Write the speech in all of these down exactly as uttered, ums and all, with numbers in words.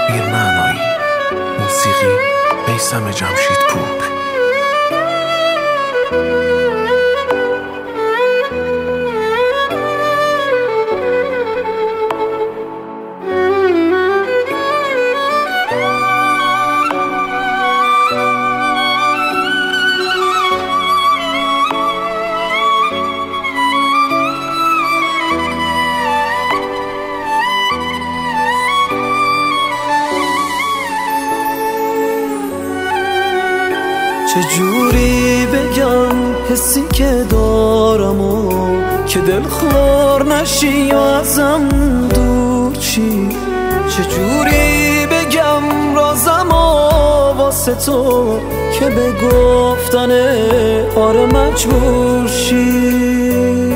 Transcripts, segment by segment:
بی‌معنایی. موسیقی میثم جمشیدپور. چجوری بگم حسی که دارم و که دلخور نشی و ازم دور چی؟ چجوری بگم رازم و واسه تو که به گفتن آره مجبور شی؟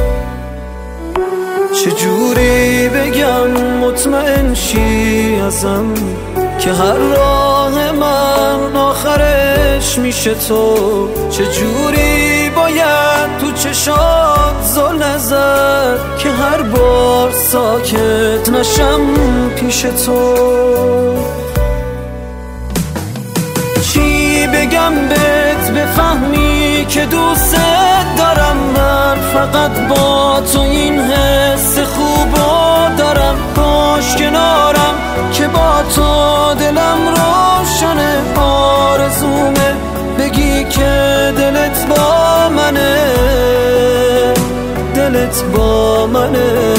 چجوری بگم مطمئن شی ازم که هر راه من آخرش میشه تو؟ چجوری باید تو چشات زل نزد که هر بار ساکت نشم پیش تو؟ چی بگم بهت بفهمی که دوست دارم؟ من فقط با تو این حس خوبو دارم. باش کنارم که با تو دلم روشنه. آرزومه بگی که دلت با منه، دلت با منه.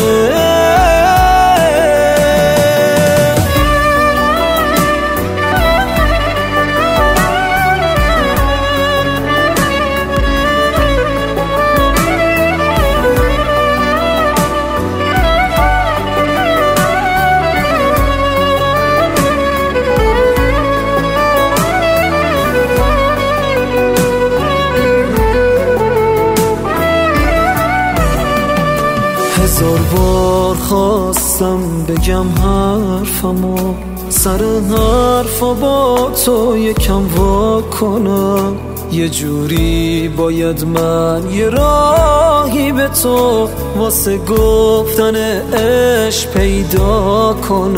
هزار بار خواستم بگم حرفمو، سر حرفا با تو یکم وا کنم. یه جوری باید من یه راهی به تو واسه گفتن عشق پیدا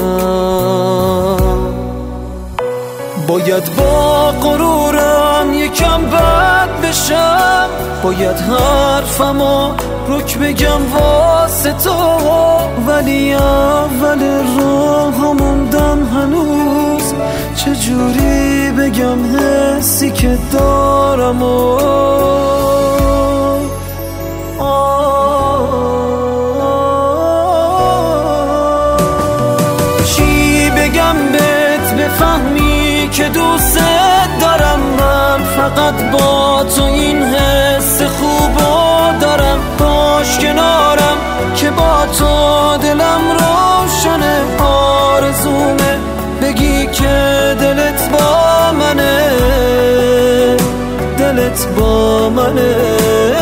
کنم. باید با غرورم یکم بد بشم، باید حرفمو رک بگم واسه تو. ولی اول راه موندم هنوز، چجوری بگم حسی که دارم و چی بگم بهت بفهمی که دوست دارم؟ من فقط با تو این حس خوبو دارم. باش کنارم که با تو دلم روشنه. آرزومه بگی که دلت با منه، دلت با منه.